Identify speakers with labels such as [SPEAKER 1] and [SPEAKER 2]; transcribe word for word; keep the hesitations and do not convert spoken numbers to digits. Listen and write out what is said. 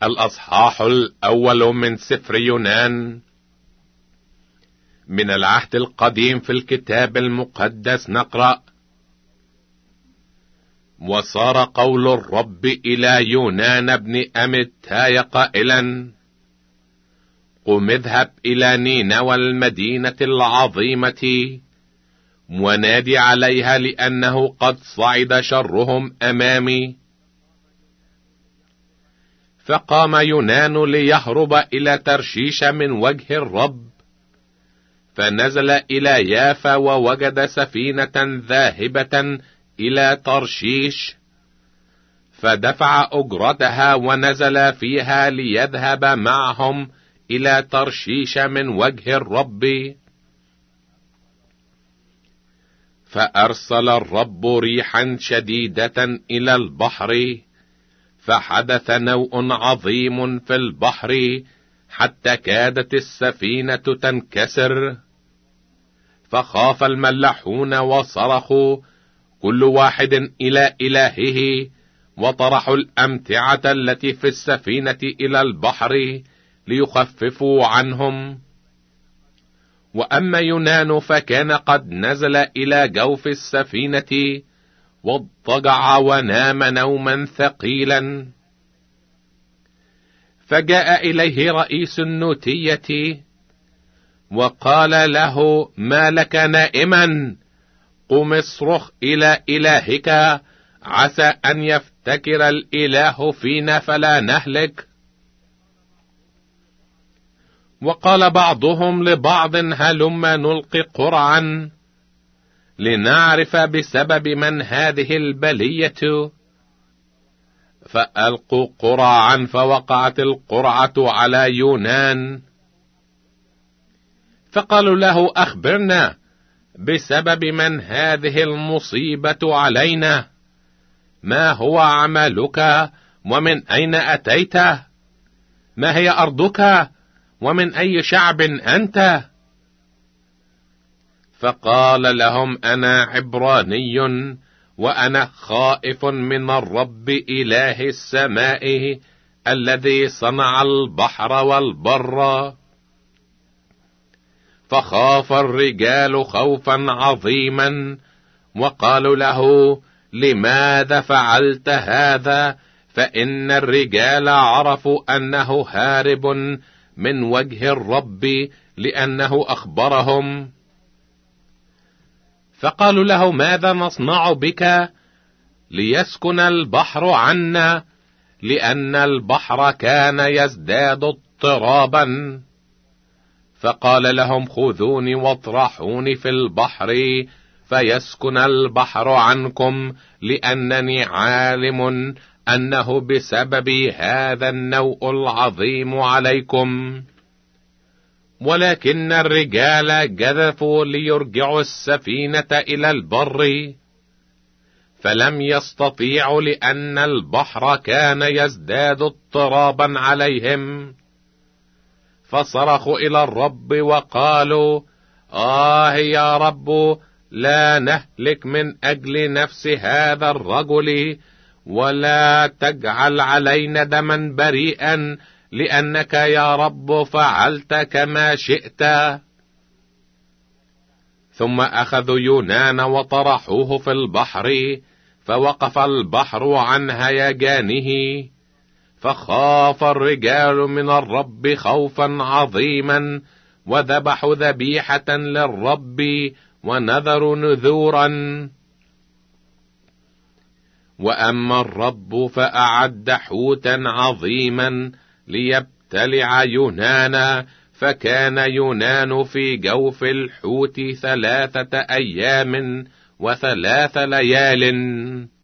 [SPEAKER 1] الأصحاح الأول من سفر يونان. من العهد القديم في الكتاب المقدس نقرأ: وصار قول الرب إلى يونان بن أمتاي قائلا: قم اذهب إلى نينوى المدينة العظيمة ونادي عليها، لأنه قد صعد شرهم أمامي. فقام يونان ليهرب إلى ترشيش من وجه الرب، فنزل إلى يافا ووجد سفينة ذاهبة إلى ترشيش، فدفع أجرتها ونزل فيها ليذهب معهم إلى ترشيش من وجه الرب. فأرسل الرب ريحا شديدة إلى البحر، فحدث نوء عظيم في البحر حتى كادت السفينة تنكسر. فخاف الملاحون وصرخوا كل واحد إلى إلهه، وطرحوا الأمتعة التي في السفينة إلى البحر ليخففوا عنهم. وأما يونان فكان قد نزل إلى جوف السفينة واضطجع ونام نوما ثقيلا. فجاء إليه رئيس النوتية وقال له: ما لك نائما؟ قم اصرخ إلى إلهك، عسى أن يفتكر الإله فينا فلا نهلك. وقال بعضهم لبعض: هلما نلقي قرعا لنعرف بسبب من هذه البلية. فألقوا قرعا، فوقعت القرعة على يونان. فقالوا له: أخبرنا بسبب من هذه المصيبة علينا، ما هو عملك ومن أين أتيت؟ ما هي أرضك ومن أي شعب أنت؟ فقال لهم: أنا عبراني، وأنا خائف من الرب إله السماء الذي صنع البحر والبر. فخاف الرجال خوفا عظيما، وقالوا له: لماذا فعلت هذا؟ فإن الرجال عرفوا أنه هارب من وجه الرب، لأنه أخبرهم. فقالوا له: ماذا نصنع بك ليسكن البحر عنا؟ لأن البحر كان يزداد اضطرابا. فقال لهم: خذوني واطرحوني في البحر فيسكن البحر عنكم، لأنني عالم أنه بسبب هذا النوء العظيم عليكم. ولكن الرجال جذفوا ليرجعوا السفينة إلى البر، فلم يستطيعوا، لأن البحر كان يزداد اضطرابا عليهم. فصرخوا إلى الرب وقالوا: آه يا رب، لا نهلك من أجل نفس هذا الرجل، ولا تجعل علينا دما بريئا، لأنك يا رب فعلت كما شئت. ثم أخذوا يونان وطرحوه في البحر، فوقف البحر عن هيجانه. فخاف الرجال من الرب خوفا عظيما، وذبحوا ذبيحة للرب ونذروا نذورا. وأما الرب فأعد حوتا عظيما ليبتلع يونان، فكان يونان في جوف الحوت ثلاثة أيام وثلاث ليال.